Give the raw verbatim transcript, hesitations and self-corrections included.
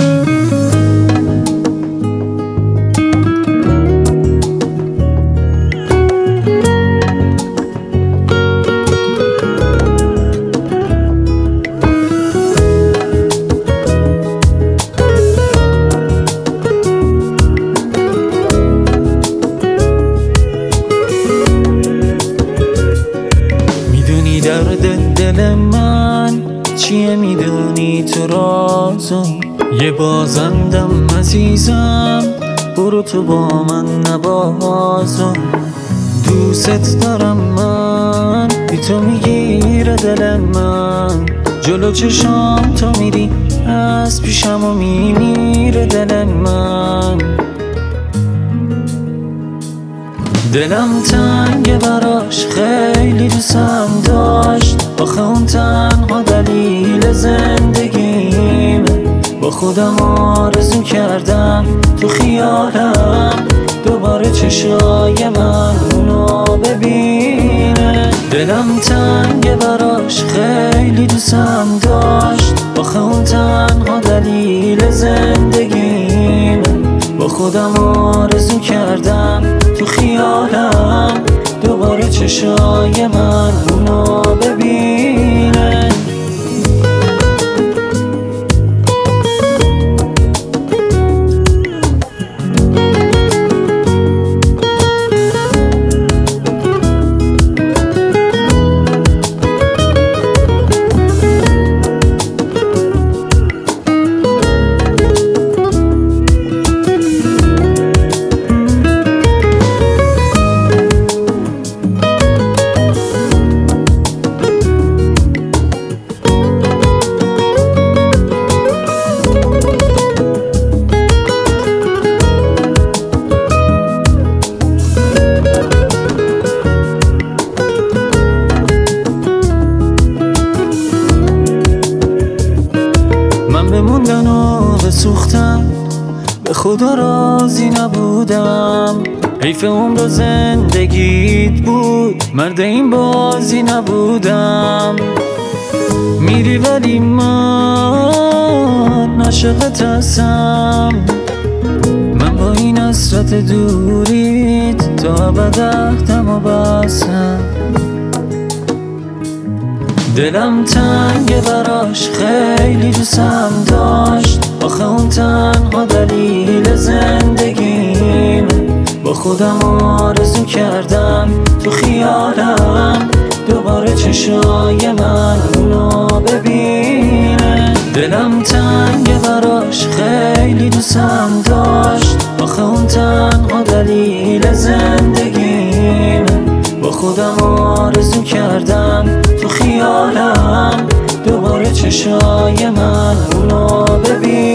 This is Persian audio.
درد دل من چیه میدونی تو رازم، یه بازندم عزیزم، برو تو با من نبازم. دوست دارم من، بی تو میگیره دل من، جلو چشام تو میری از پیشم و میمیره دل من. دلم تنگه براش، خیلی دوستم داشت، آخه اون تنها دلیل زندگیمه. با خودم آرزو کردم تو خیالم دوباره چشای من اونو ببینه. دلم تنگه براش، خیلی دوستم داشت، آخه اون تنها دلیل زندگیمه. با خودم آرزو کردم تو خیالم دوباره چشای من اونو ببینه. من بموندن و بسوختم، به خدا راضی نبودم. حیف عمر زندگیت بود، مرد این بازی نبودم. میری ولی من عاشقت هستم، من با این حسرت دوریت تا ابد عهدم و بستم. دلم تنگه براش، خیلی دوستم داشت، آخه اون تنها دلیل زندگیمه. با خودم آرزو کردم تو خیالم دوباره چشای من اونو ببینه. دلم تنگه براش، خیلی دوستم داشت، آخه اون تنها دلیل زندگیمه. با خودم آرزو کردم تو خیالم دوباره چشای من اونو ببین.